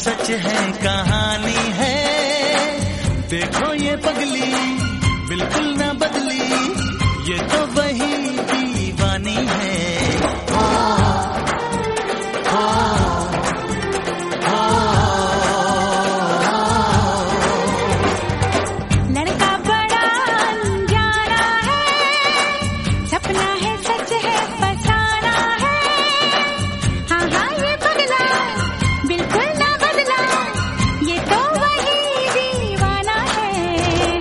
सच है कहानी है। देखो ये पगली बिल्कुल ना बदली, ये तो वही दीवानी है। लड़का बड़ा अनजाना है, सपना है सच है फसाना है। हाँ हाँ ये पगला बिल्कुल ना बदला, ये तो वही दीवाना है।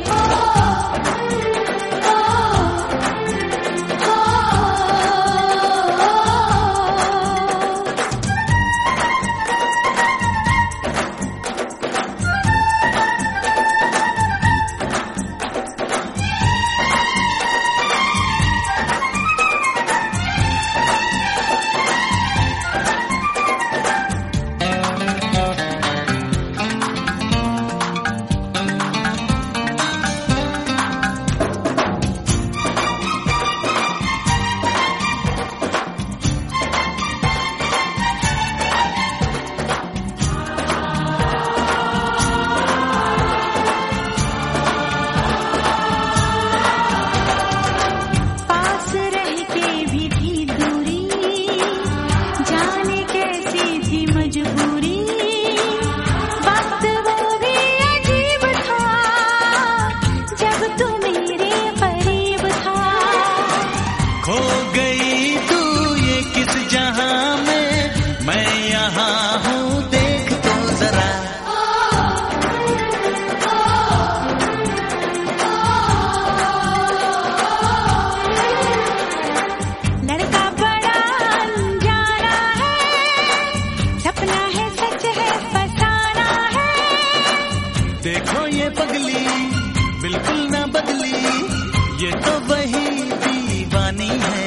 देखो ये पगली बिल्कुल ना बदली, ये तो वही दीवानी है।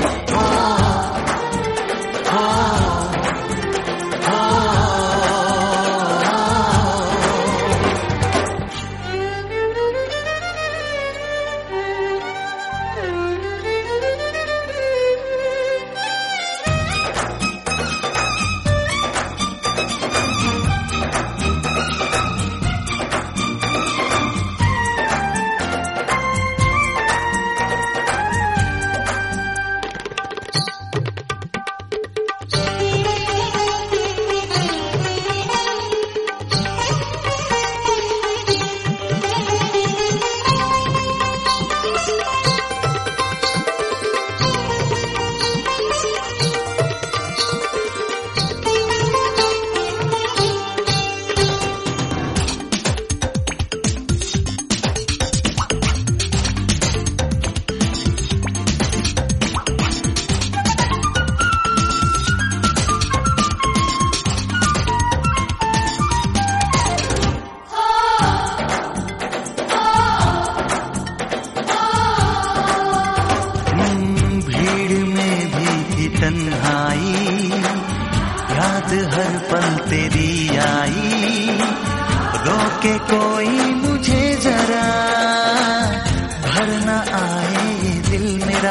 तन्हाई याद हर पल तेरी आई, रोके कोई मुझे जरा, भर न आए ये दिल मेरा।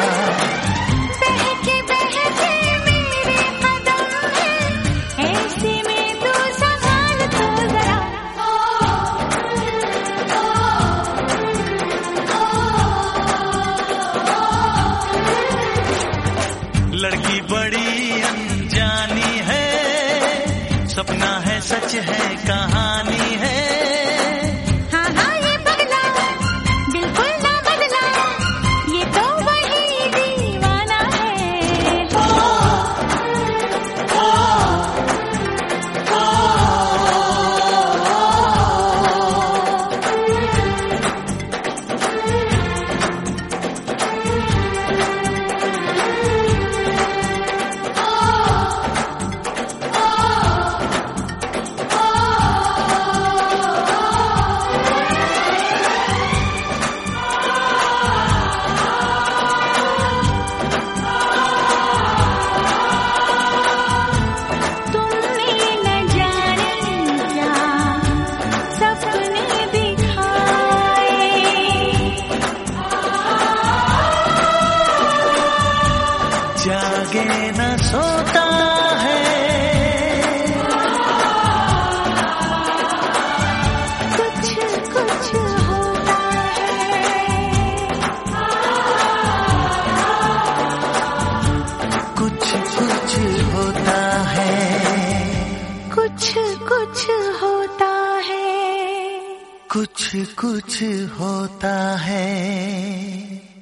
बहके बहके मेरे कदम है, ऐसे में तू संभाल तो जरा। लड़की बड़ी अनजानी है, सपना है सच है कहानी है। हाँ हाँ ये पगला कुछ कुछ होता है